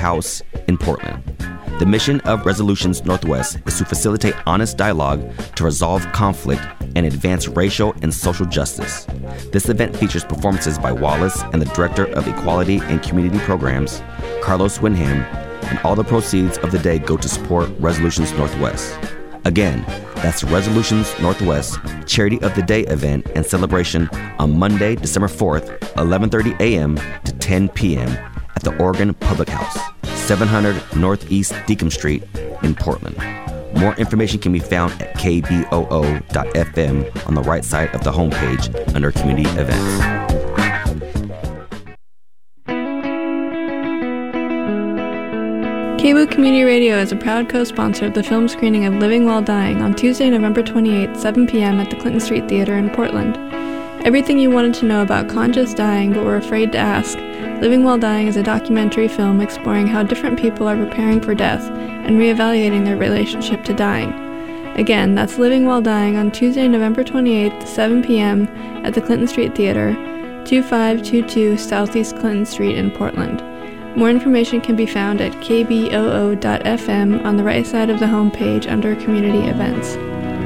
House in Portland. The mission of Resolutions Northwest is to facilitate honest dialogue to resolve conflict and advance racial and social justice. This event features performances by Wallace and the Director of Equality and Community Programs, Carlos Winham, and all the proceeds of the day go to support Resolutions Northwest. Again, that's Resolutions Northwest Charity of the Day event and celebration on Monday, December 4th, 11:30 a.m. to 10 p.m. at the Oregon Public House, 700 Northeast Deacon Street in Portland. More information can be found at kboo.fm on the right side of the homepage under Community Events. KBOO Community Radio is a proud co-sponsor of the film screening of Living While Dying on Tuesday, November 28, 7 p.m. at the Clinton Street Theater in Portland. Everything you wanted to know about conscious dying but were afraid to ask, Living While Dying is a documentary film exploring how different people are preparing for death and reevaluating their relationship to dying. Again, that's Living While Dying on Tuesday, November 28th, 7 p.m. at the Clinton Street Theater, 2522 Southeast Clinton Street in Portland. More information can be found at kboo.fm on the right side of the homepage under Community Events.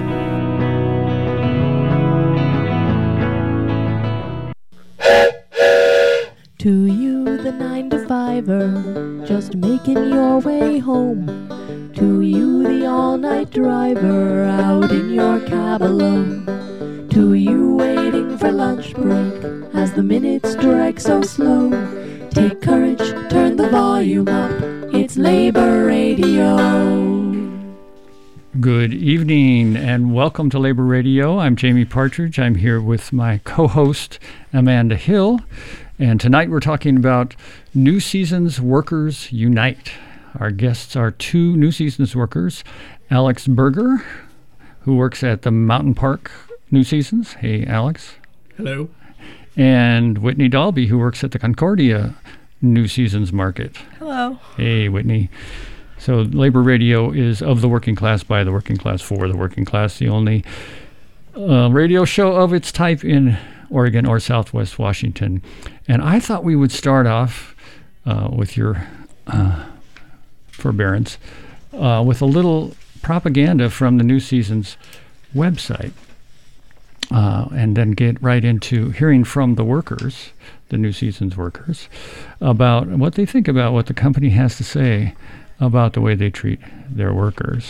To you, the 9-to-5er, just making your way home. To you, the all-night driver, out in your cab alone. To you, waiting for lunch break, as the minutes drag so slow. Take courage, turn the volume up, it's Labor Radio. Good evening and welcome to Labor Radio. I'm Jamie Partridge. I'm here with my co-host, Amanda Hill. And tonight we're talking about New Seasons Workers Unite. Our guests are two New Seasons workers, Alex Berger, who works at the Mountain Park New Seasons. Hey, Alex. Hello. And Whitney Dalby, who works at the Concordia New Seasons Market. Hello. Hey, Whitney. So Labor Radio is of the working class, by the working class, for the working class, the only radio show of its type in Oregon or Southwest Washington. And I thought we would start off with your forbearance with a little propaganda from the New Seasons website. And then get right into hearing from the workers, the New Seasons workers, about what they think about what the company has to say about the way they treat their workers.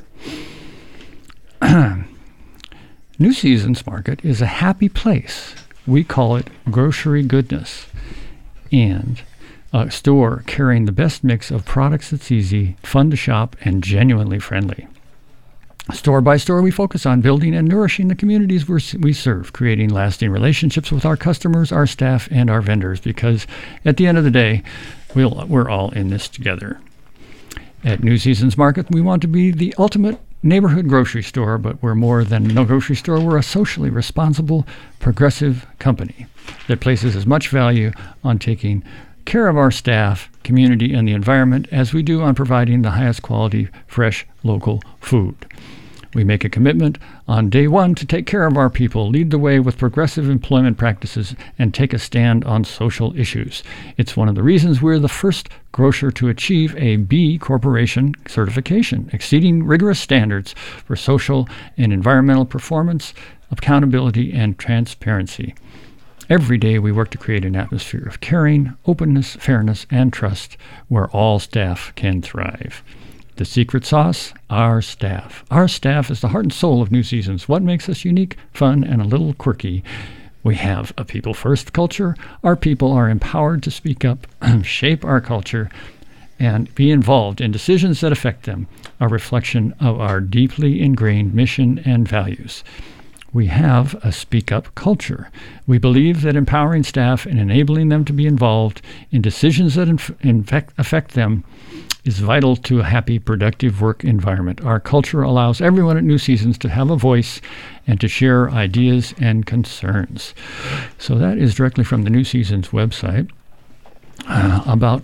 New Seasons Market is a happy place. We call it grocery goodness, and a store carrying the best mix of products that's easy, fun to shop, and genuinely friendly. Store by store, we focus on building and nourishing the communities we serve, creating lasting relationships with our customers, our staff, and our vendors, because at the end of the day, we're all in this together. At New Seasons Market, we want to be the ultimate neighborhood grocery store, but we're more than a grocery store. We're a socially responsible, progressive company that places as much value on taking care of our staff, community, and the environment as we do on providing the highest quality, fresh, local food. We make a commitment on day one to take care of our people, lead the way with progressive employment practices, and take a stand on social issues. It's one of the reasons we're the first grocer to achieve a B Corporation certification, exceeding rigorous standards for social and environmental performance, accountability, and transparency. Every day we work to create an atmosphere of caring, openness, fairness, and trust where all staff can thrive. The secret sauce? Our staff. Our staff is the heart and soul of New Seasons. What makes us unique, fun, and a little quirky? We have a people-first culture. Our people are empowered to speak up, shape our culture, and be involved in decisions that affect them, a reflection of our deeply ingrained mission and values. We have a speak-up culture. We believe that empowering staff and enabling them to be involved in decisions that affect them is vital to a happy, productive work environment. Our culture allows everyone at New Seasons to have a voice and to share ideas and concerns. So that is directly from the New Seasons website about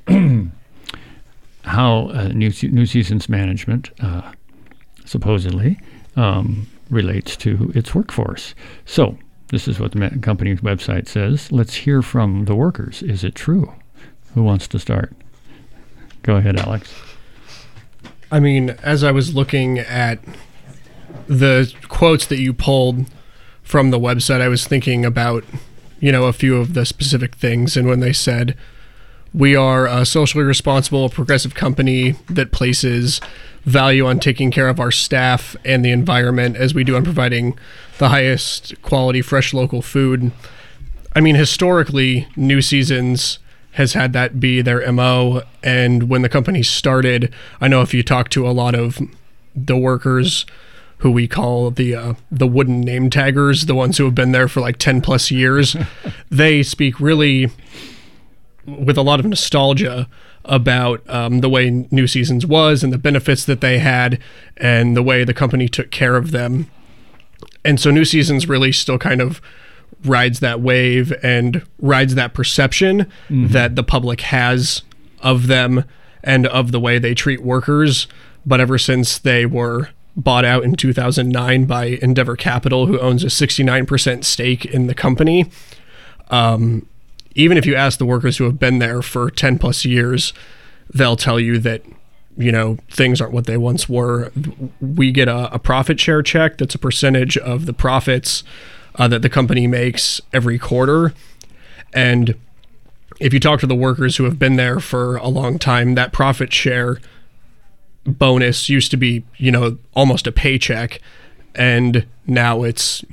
how New Seasons management supposedly relates to its workforce. So this is what the company's website says. Let's hear from the workers. Is it true? Who wants to start? Go ahead, Alex. I mean, as I was looking at the quotes that you pulled from the website, I was thinking about, a few of the specific things. And when they said, we are a socially responsible, progressive company that places value on taking care of our staff and the environment as we do on providing the highest quality, fresh local food. I mean, historically, New Seasons has had that be their MO. And when the company started, I know if you talk to a lot of the workers who we call the wooden name taggers, the ones who have been there for like 10 plus years, they speak really with a lot of nostalgia about the way New Seasons was and the benefits that they had and the way the company took care of them. And so New Seasons really still kind of rides that wave and rides that perception that the public has of them and of the way they treat workers. But ever since they were bought out in 2009 by Endeavor Capital, who owns a 69% stake in the company, even if you ask the workers who have been there for 10 plus years, they'll tell you that, things aren't what they once were. We get a profit share check that's a percentage of the profits that the company makes every quarter. And if you talk to the workers who have been there for a long time, that profit share bonus used to be, almost a paycheck. And now it's,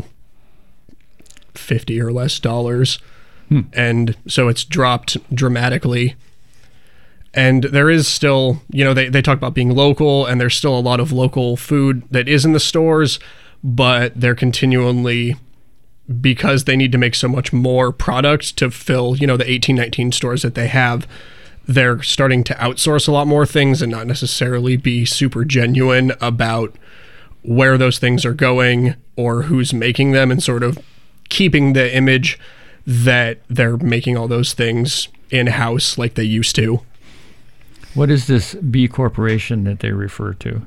50 or less dollars. And so it's dropped dramatically. And there is still, they talk about being local, and there's still a lot of local food that is in the stores, but they're continually, because they need to make so much more product to fill, the 18, 19 stores that they have, they're starting to outsource a lot more things and not necessarily be super genuine about where those things are going or who's making them, and sort of keeping the image that they're making all those things in-house like they used to. What is this B Corporation that they refer to?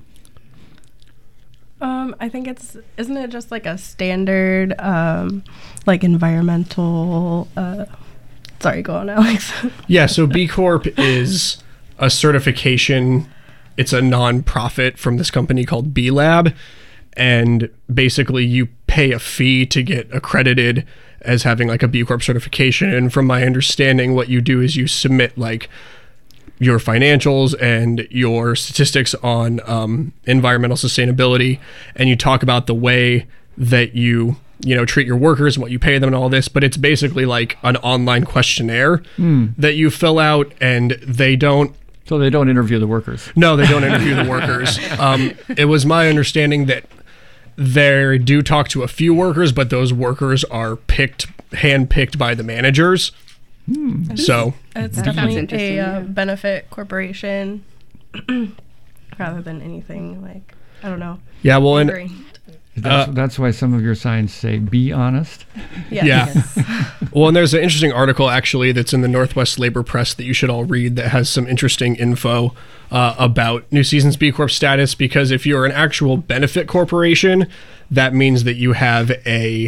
I think isn't it just like a standard, like environmental, sorry, go on, Alex. Yeah, so B Corp is a certification. It's a non-profit from this company called B Lab. And basically you pay a fee to get accredited as having like a B Corp certification. And from my understanding, what you do is you submit like your financials and your statistics on environmental sustainability, and you talk about the way that you treat your workers and what you pay them and all this. But it's basically like an online questionnaire that you fill out, and they don't. So they don't interview the workers? No, they don't interview the workers. It was my understanding that they do talk to a few workers, but those workers are hand-picked by the managers. So it's definitely a benefit corporation rather than anything like, I don't know. Yeah, well, and that's why some of your signs say "Be honest." Yeah. Well, and there's an interesting article actually that's in the Northwest Labor Press that you should all read that has some interesting info about New Seasons B Corp status, because if you're an actual benefit corporation, that means that you have a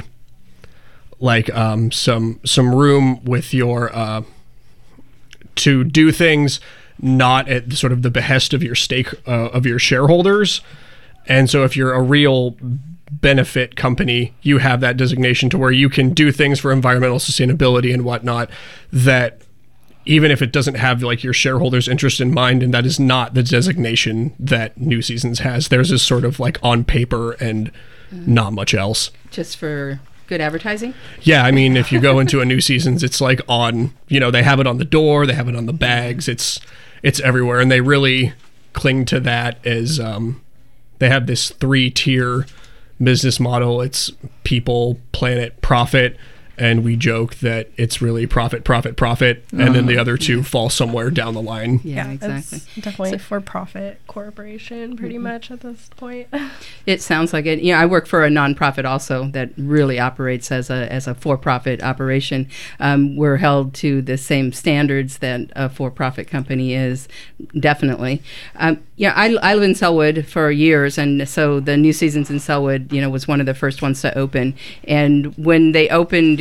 some room with your to do things not at sort of the behest of your stake of your shareholders. And so if you're a real benefit company, you have that designation to where you can do things for environmental sustainability and whatnot, that even if it doesn't have like your shareholders' interest in mind, and that is not the designation that New Seasons has. Theirs is sort of like on paper and not much else. Just for good advertising? Yeah, I mean, if you go into a New Seasons, it's like on, they have it on the door, they have it on the bags, it's everywhere, and they really cling to that as they have this 3-tier business model. It's people, planet, profit, and we joke that it's really profit, profit, profit, and then the other two fall somewhere down the line. Yeah, exactly. It's definitely a for-profit corporation pretty much at this point. It sounds like it. I work for a nonprofit also that really operates as a for-profit operation. We're held to the same standards that a for-profit company is, definitely. I live in Sellwood for years, and so the New Seasons in Sellwood, was one of the first ones to open. And when they opened,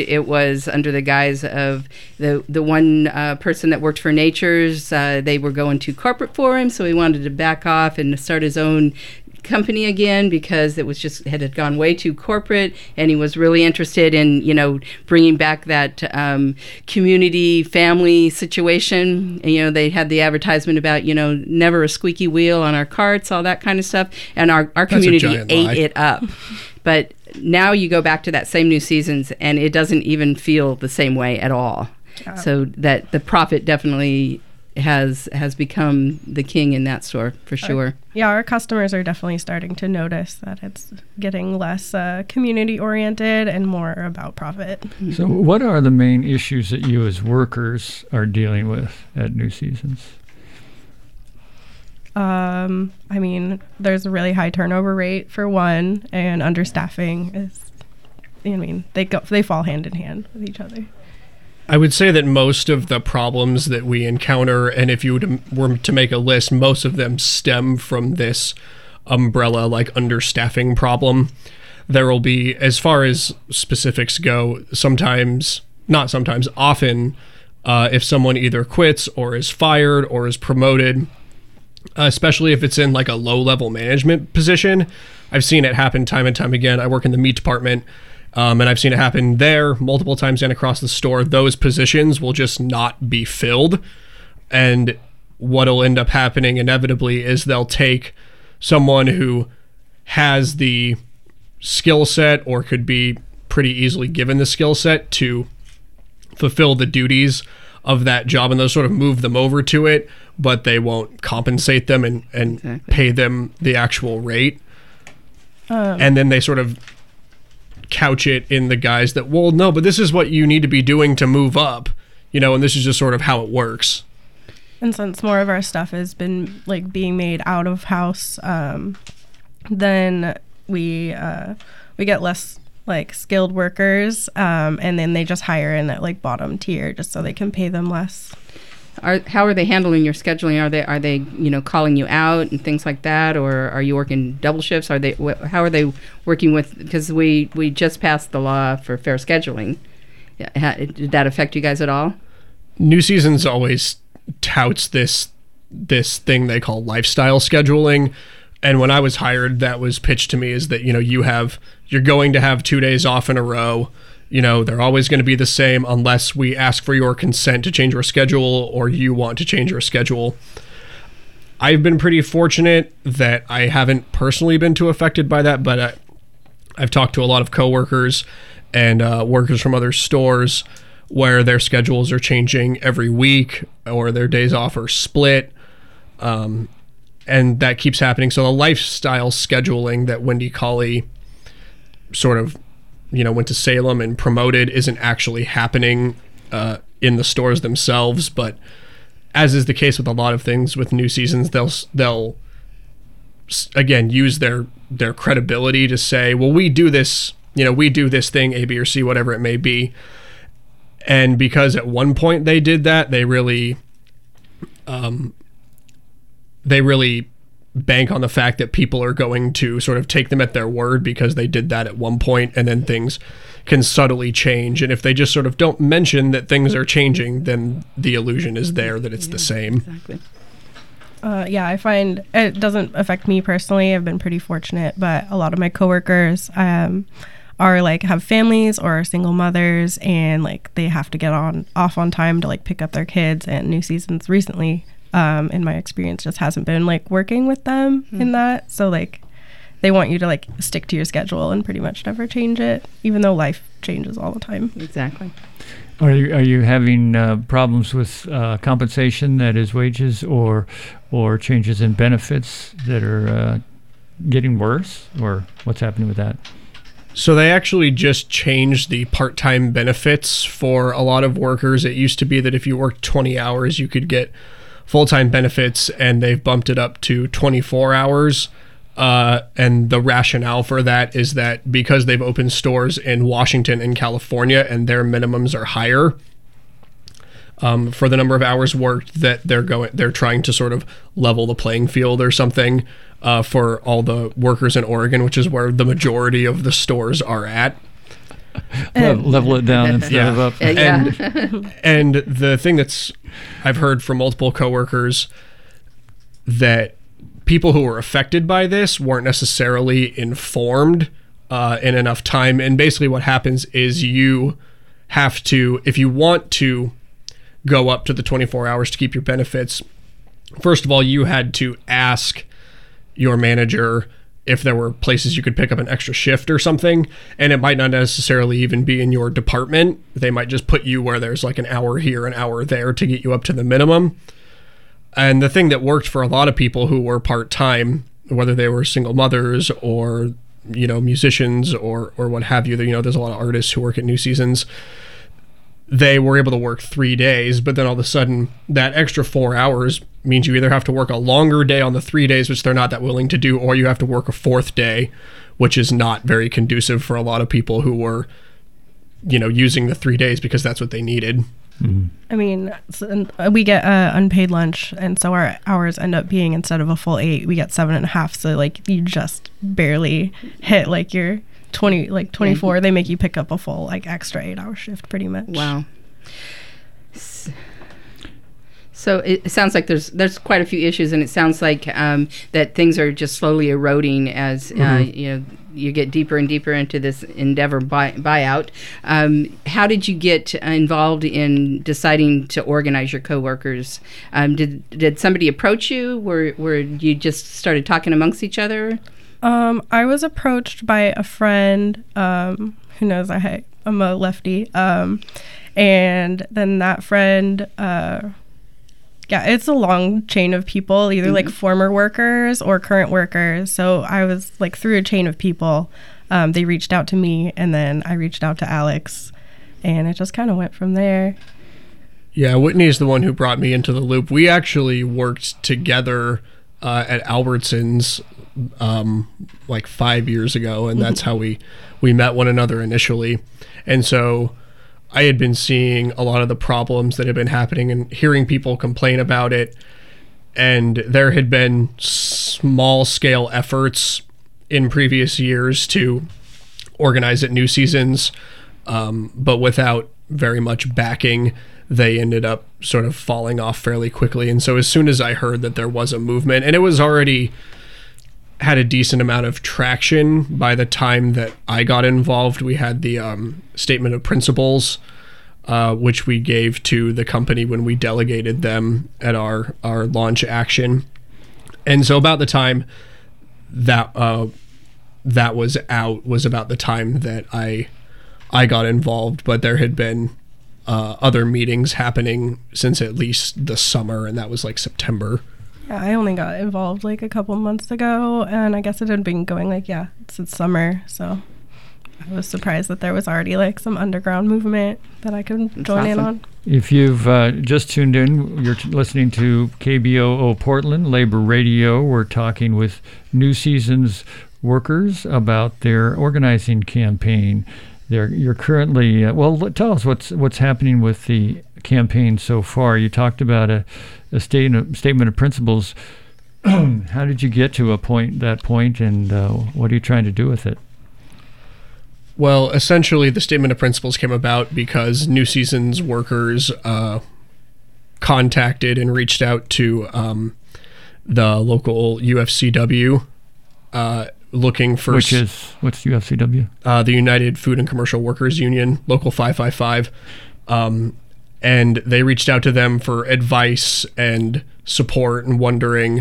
it was under the guise of the one person that worked for Nature's. They were going too corporate for him, so he wanted to back off and start his own company again because it was just had gone way too corporate, and he was really interested in bringing back that community family situation. And, they had the advertisement about never a squeaky wheel on our carts, all that kind of stuff, and our community ate it up. But now you go back to that same New Seasons and it doesn't even feel the same way at all. So that the profit definitely has become the king in that store for sure. Our customers are definitely starting to notice that it's getting less community oriented and more about profit. So what are the main issues that you as workers are dealing with at New Seasons? There's a really high turnover rate for one, and understaffing is, they fall hand in hand with each other. I would say that most of the problems that we encounter, and if you were to make a list, most of them stem from this umbrella, like understaffing problem. There will be, as far as specifics go, often, if someone either quits or is fired or is promoted, especially if it's in like a low-level management position. I've seen it happen time and time again. I work in the meat department. And I've seen it happen there multiple times and across the store. Those positions will just not be filled. And what'll end up happening inevitably is they'll take someone who has the skill set or could be pretty easily given the skill set to fulfill the duties of that job, and they'll sort of move them over to it, but they won't compensate them and exactly. Pay them the actual rate. And then they sort of couch it in the guise that, well, no, but this is what you need to be doing to move up, and this is just sort of how it works. And since more of our stuff has been like being made out of house, then we get less like skilled workers, and then they just hire in at like bottom tier just so they can pay them less. How are they handling your scheduling? Are they calling you out and things like that, or are you working double shifts? How are they working with? Because we just passed the law for fair scheduling. Did that affect you guys at all? New Seasons always touts this thing they call lifestyle scheduling, and when I was hired, that was pitched to me as that you're going to have 2 days off in a row. They're always going to be the same unless we ask for your consent to change your schedule or you want to change your schedule. I've been pretty fortunate that I haven't personally been too affected by that, but I've talked to a lot of coworkers and workers from other stores where their schedules are changing every week or their days off are split, and that keeps happening. So the lifestyle scheduling that Wendy Colley sort of went to Salem and promoted isn't actually happening in the stores themselves, but as is the case with a lot of things with New Seasons, they'll again use their credibility to say, well, we do this thing A, B, or C, whatever it may be. And because at one point they did that, they really bank on the fact that people are going to sort of take them at their word because they did that at one point, and then things can subtly change. And if they just sort of don't mention that things are changing, then the illusion is there that it's the same. Exactly. I find it doesn't affect me personally. I've been pretty fortunate, but a lot of my coworkers are like have families or are single mothers, and like they have to get off on time to like pick up their kids. And New Seasons recently, in my experience, just hasn't been like working with them in that. So like they want you to like stick to your schedule and pretty much never change it, even though life changes all the time. Exactly. Are you having problems with compensation, that is wages, or changes in benefits that are getting worse, or what's happening with that? So they actually just changed the part-time benefits for a lot of workers. It used to be that if you worked 20 hours, you could get full-time benefits, and they've bumped it up to 24 hours. And the rationale for that is that because they've opened stores in Washington and California and their minimums are higher for the number of hours worked, that they're trying to sort of level the playing field or something for all the workers in Oregon, which is where the majority of the stores are at. Level it down instead of up. And the thing I've heard from multiple coworkers that people who were affected by this weren't necessarily informed in enough time. And basically what happens is you have to, if you want to go up to the 24 hours to keep your benefits, first of all, you had to ask your manager if there were places you could pick up an extra shift or something. And it might not necessarily even be in your department. They might just put you where there's like an hour here, an hour there to get you up to the minimum. And the thing that worked for a lot of people who were part-time, whether they were single mothers or, musicians or what have you, there's a lot of artists who work at New Seasons. They were able to work 3 days, but then all of a sudden that extra 4 hours means you either have to work a longer day on the 3 days, which they're not that willing to do, or you have to work a fourth day, which is not very conducive for a lot of people who were, using the 3 days because that's what they needed. Mm-hmm. I mean, we get unpaid lunch, and so our hours end up being, instead of a full 8, we get 7.5. So like you just barely hit like your 24. They make you pick up a full extra 8-hour shift pretty much. Wow. So it sounds like there's quite a few issues, and it sounds like that things are just slowly eroding as you get deeper and deeper into this Endeavor buyout. How did you get involved in deciding to organize your coworkers? Did somebody approach you? Were you just started talking amongst each other? I was approached by a friend who knows I'm a lefty, and then that friend. It's a long chain of people, either like former workers or current workers. So I was through a chain of people. They reached out to me, and then I reached out to Alex, and it just kind of went from there. Yeah, Whitney is the one who brought me into the loop. We actually worked together at Albertsons 5 years ago, and that's how we met one another initially. And so I had been seeing a lot of the problems that had been happening and hearing people complain about it. And there had been small scale efforts in previous years to organize at New Seasons, but without very much backing, they ended up sort of falling off fairly quickly. And so as soon as I heard that there was a movement, and it was already had a decent amount of traction by the time that I got involved. We had the statement of principles, which we gave to the company when we delegated them at our launch action. And so about the time that that was out was about the time that I got involved, but there had been other meetings happening since at least the summer, and that was September. Yeah, I only got involved a couple months ago, and I guess it had been going since summer, so I was surprised that there was already some underground movement that I could join in on. If you've just tuned in, you're listening to KBOO Portland Labor Radio. We're talking with New Seasons workers about their organizing campaign. You're currently tell us what's happening with the campaign so far. You talked about a statement of principles. How did you get to that point, and what are you trying to do with it? Well, essentially, the statement of principles came about because New Seasons workers contacted and reached out to the local UFCW, looking for what's UFCW? The United Food and Commercial Workers Union, Local 555. And they reached out to them for advice and support and wondering,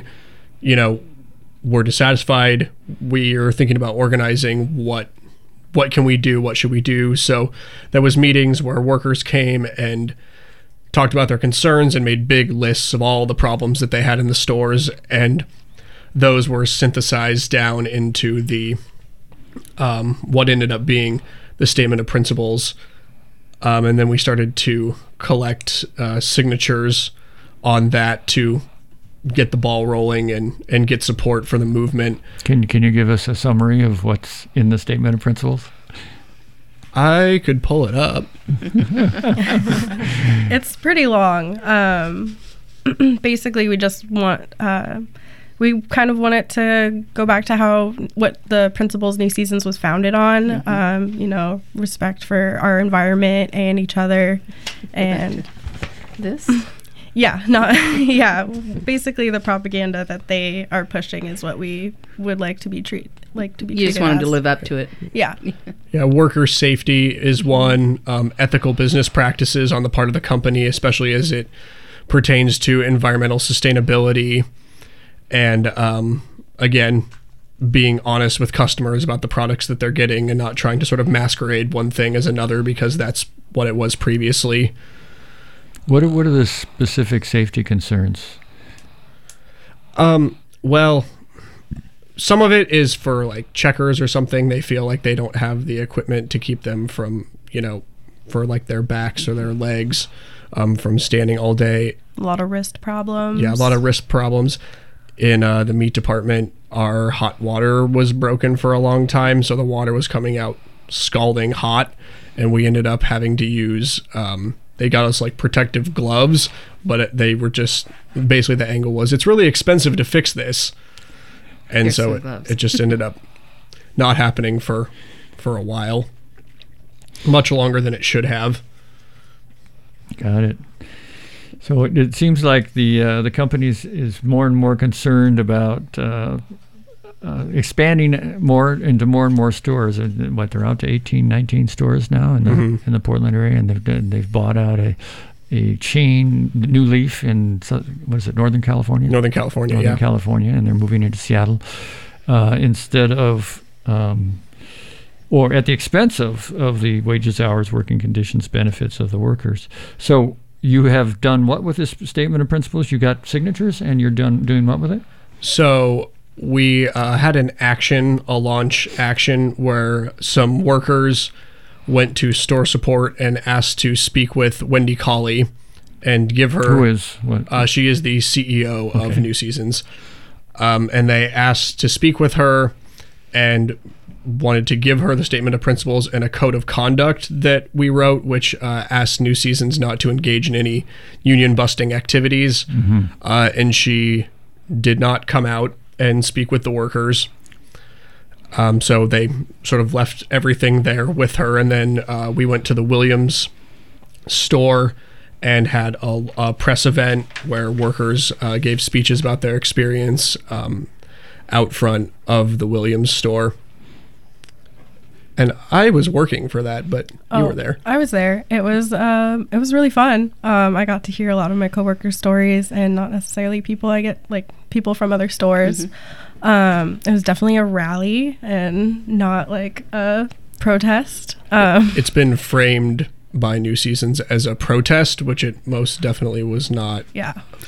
we're dissatisfied. We are thinking about organizing. What can we do? What should we do? So there was meetings where workers came and talked about their concerns and made big lists of all the problems that they had in the stores. And those were synthesized down into the what ended up being the statement of principles. And then we started to collect signatures on that to get the ball rolling and get support for the movement. Can you give us a summary of what's in the statement of principles? I could pull it up. It's pretty long. Basically, we just want we kind of want it to go back to what the principles New Seasons was founded on. You know, respect for our environment and each other, and this. Basically the propaganda that they are pushing is what we would like to be treated. You just want them to live up to it. Yeah. Yeah, worker safety is one. Ethical business practices on the part of the company, especially as it pertains to environmental sustainability. And again, being honest with customers about the products that they're getting and not trying to sort of masquerade one thing as another because that's what it was previously. What are the specific safety concerns? Well, some of it is for like checkers or something. They feel like they don't have the equipment to keep them from, you know, for like their backs or their legs from standing all day. A lot of wrist problems. Yeah, a lot of wrist problems. In the meat department, our hot water was broken for a long time, so the water was coming out scalding hot, and we ended up having to use they got us like protective gloves, but they were just basically the angle was it's really expensive to fix this. And Here's so it just ended up not happening for a while, much longer than it should have. Got it. So it seems like the company is more and more concerned about expanding more into more and more stores. They're out to 18, 19 stores now in the Portland area, and they've bought out a chain, New Leaf, in Northern California? Northern California, Northern California, and they're moving into Seattle instead of, or at the expense of the wages, hours, working conditions, benefits of the workers. So you have done what with this statement of principles? You got signatures, and you're doing what with it? So we had a launch action where some workers went to store support and asked to speak with Wendy Colley and give her... Who is? What? She is the CEO of New Seasons. And they asked to speak with her and wanted to give her the statement of principles and a code of conduct that we wrote, which asked New Seasons not to engage in any union-busting activities. And she did not come out and speak with the workers. So they sort of left everything there with her, and then we went to the Williams store and had a press event where workers gave speeches about their experience out front of the Williams store. And I was working for that, but you were there. I was there. It was really fun. I got to hear a lot of my coworkers' stories, and not necessarily people from other stores. It was definitely a rally and not like a protest. It's been framed by New Seasons as a protest, which it most definitely was not. Yeah.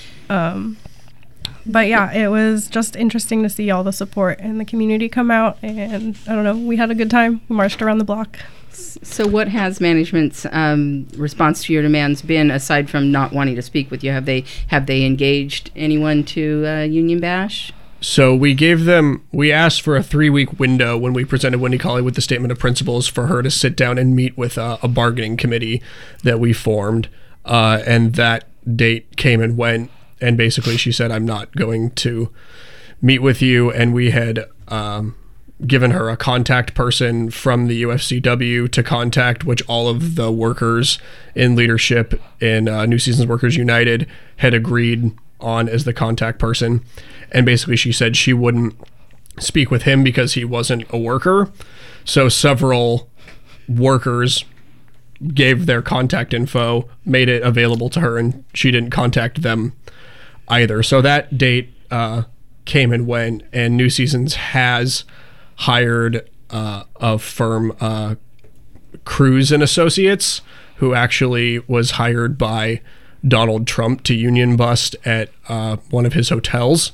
But yeah, it was just interesting to see all the support in the community come out, and I don't know, we had a good time. We marched around the block. So what has management's response to your demands been, aside from not wanting to speak with you? Have they engaged anyone to Union Bash? So we asked for a 3-week window when we presented Wendy Colley with the statement of principles for her to sit down and meet with a bargaining committee that we formed. And that date came and went. And basically she said, I'm not going to meet with you. And we had given her a contact person from the UFCW to contact, which all of the workers in leadership in New Seasons Workers United had agreed on as the contact person. And basically she said she wouldn't speak with him because he wasn't a worker. So several workers gave their contact info, made it available to her, and she didn't contact them either. So that date came and went, and New Seasons has hired a firm, Cruz and Associates, who actually was hired by Donald Trump to union bust at one of his hotels.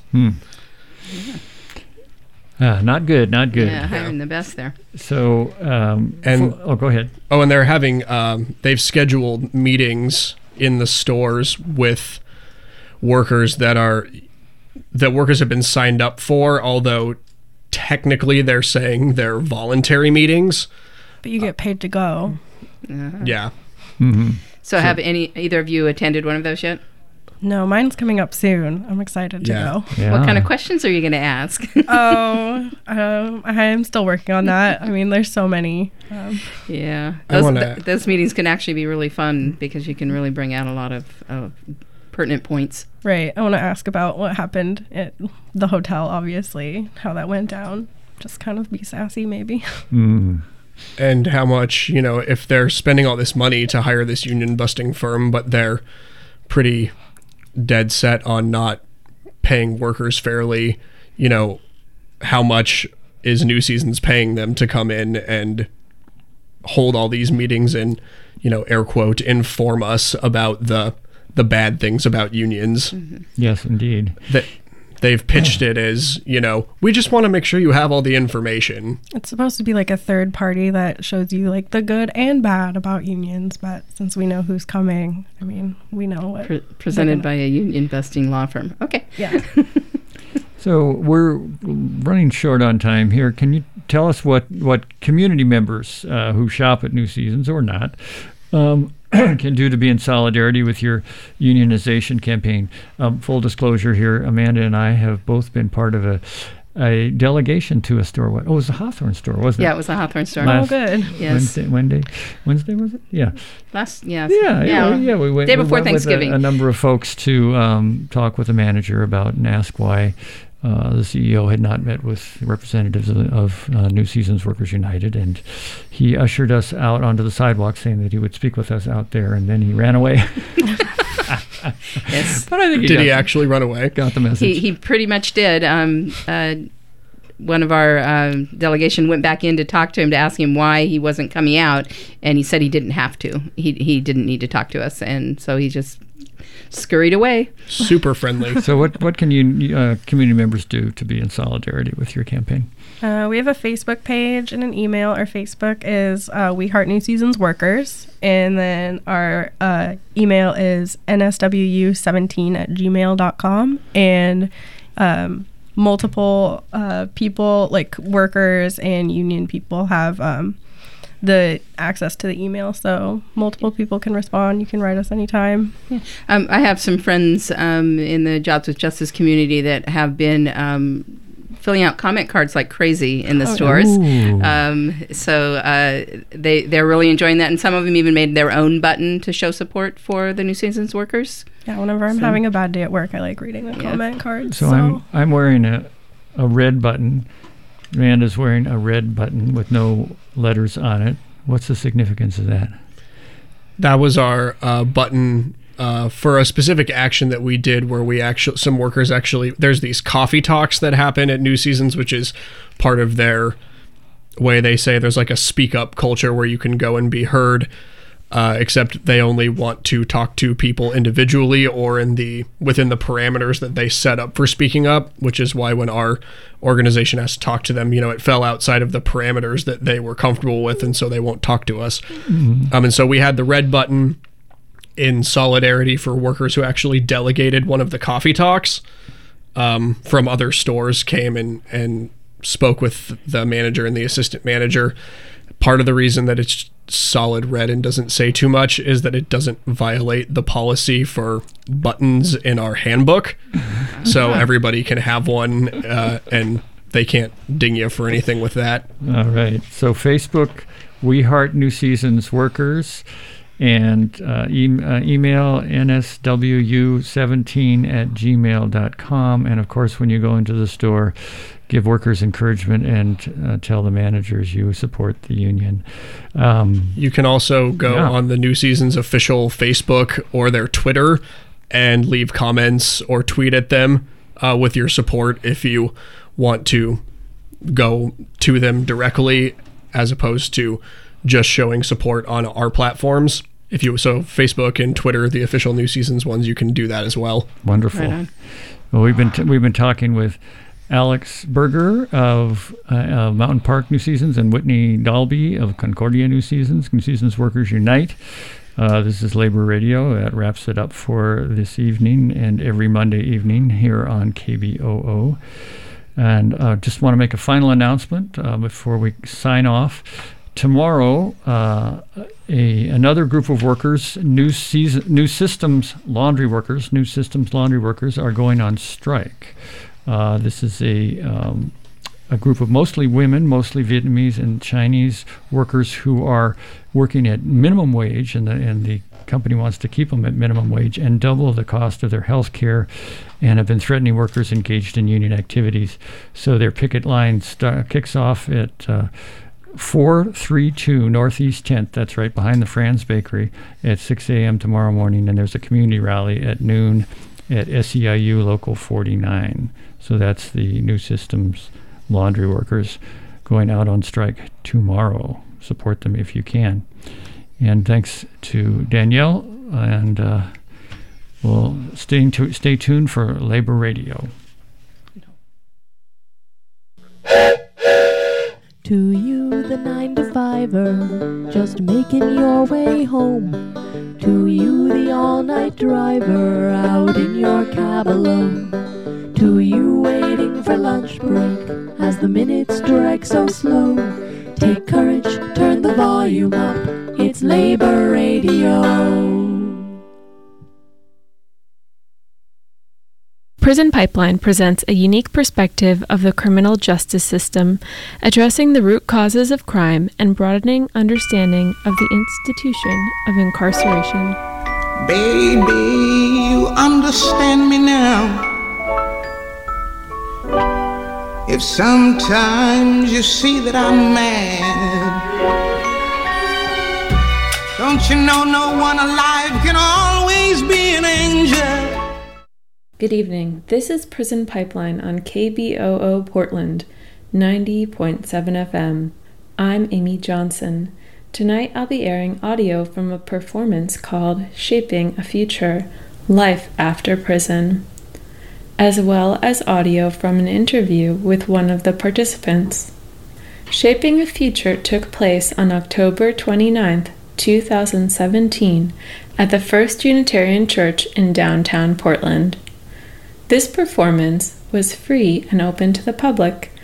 Not good. Yeah, hiring the best there. So, go ahead. Oh, and they're having, they've scheduled meetings in the stores with workers that workers have been signed up for, although technically they're saying they're voluntary meetings. But you get paid to go. Yeah. So have either of you attended one of those yet? No, mine's coming up soon. I'm excited to Yeah. go. Yeah. What kind of questions are you going to ask? I'm still working on that. I mean, there's so many. Yeah, I wanna- those meetings can actually be really fun because you can really bring out a lot of pertinent points. Right. I want to ask about what happened at the hotel, obviously, how that went down. Just kind of be sassy, maybe. And how much, if they're spending all this money to hire this union busting firm, but they're pretty dead set on not paying workers fairly, how much is New Seasons paying them to come in and hold all these meetings and, air quote, inform us about the bad things about unions. Yes, indeed. That they've pitched it as, we just want to make sure you have all the information. It's supposed to be like a third party that shows you like the good and bad about unions, but since we know who's coming, I mean, we know what. Presented by a union busting law firm. Okay. Yeah. So we're running short on time here. Can you tell us what community members who shop at New Seasons or not can do to be in solidarity with your unionization campaign? Full disclosure here, Amanda and I have both been part of a delegation to a store. It was the Hawthorne store, wasn't it? Yeah, it was a Hawthorne store. Oh, good. Yes. Wednesday was it? Yeah. Yeah. We went. Day before we went Thanksgiving. With a number of folks to talk with the manager about and ask why the CEO had not met with representatives of New Seasons Workers United, and he ushered us out onto the sidewalk saying that he would speak with us out there, and then he ran away. Yes. But I think Did he actually run away? got the message. He pretty much did. One of our delegation went back in to talk to him to ask him why he wasn't coming out, and he said he didn't have to. He didn't need to talk to us, and so he just scurried away. Super friendly. So what can you community members do to be in solidarity with your campaign? We have a Facebook page and an email. Our Facebook is We Heart New Seasons Workers. And then our email is nswu17@gmail.com. And multiple people, like workers and union people, have the access to the email. So multiple people can respond. You can write us anytime. Yeah. I have some friends in the Jobs with Justice community that have been filling out comment cards like crazy in the stores. So they're really enjoying that, and some of them even made their own button to show support for the New Seasons workers. Yeah, whenever I'm having a bad day at work, I like reading the comment cards. So I'm wearing a red button. Amanda's wearing a red button with no letters on it. What's the significance of that? That was our button for a specific action that we did where some workers there's these coffee talks that happen at New Seasons, which is part of their way. They say there's like a speak up culture where you can go and be heard, except they only want to talk to people individually or within the parameters that they set up for speaking up, which is why when our organization has to talk to them, it fell outside of the parameters that they were comfortable with, and so they won't talk to us. And so we had the red button in solidarity for workers who actually delegated one of the coffee talks from other stores, came and spoke with the manager and the assistant manager. Part of the reason that it's solid red and doesn't say too much is that it doesn't violate the policy for buttons in our handbook. So everybody can have one and they can't ding you for anything with that. All right. So Facebook, We Heart New Seasons Workers, and email nswu17@gmail.com. And of course, when you go into the store, give workers encouragement and tell the managers you support the union. You can also go on the New Seasons official Facebook or their Twitter and leave comments or tweet at them with your support if you want to go to them directly, as opposed to just showing support on our platforms. So Facebook and Twitter, the official New Seasons ones, you can do that as well. Wonderful. Right on. Well, we've been talking with Alex Berger of Mountain Park New Seasons and Whitney Dalby of Concordia New Seasons Workers Unite. This is Labor Radio. That wraps it up for this evening and every Monday evening here on KBOO. And just want to make a final announcement before we sign off. Tomorrow, another group of workers, New Systems laundry workers, are going on strike. This is a group of mostly women, mostly Vietnamese and Chinese workers who are working at minimum wage, and the company wants to keep them at minimum wage and double the cost of their health care, and have been threatening workers engaged in union activities. So their picket line kicks off at 432 Northeast 10th, that's right behind the Franz Bakery, at 6 a.m. tomorrow morning, and there's a community rally at noon at SEIU Local 49. So that's the New Systems laundry workers going out on strike tomorrow. Support them if you can. And thanks to Danielle, and we'll stay tuned for Labor Radio. To you, the 9-to-5er, just making your way home. To you, the all-night driver, out in your cab alone. To you, waiting for lunch break, as the minutes drag so slow. Take courage, turn the volume up, it's Labor Radio. Prison Pipeline presents a unique perspective of the criminal justice system, addressing the root causes of crime and broadening understanding of the institution of incarceration. Baby, you understand me now. If sometimes you see that I'm mad, don't you know no one alive can always be an angel? Good evening. This is Prison Pipeline on KBOO Portland, 90.7 FM. I'm Amy Johnson. Tonight I'll be airing audio from a performance called Shaping a Future, Life After Prison, as well as audio from an interview with one of the participants. Shaping a Future took place on October 29th, 2017 at the First Unitarian Church in downtown Portland. This performance was free and open to the public,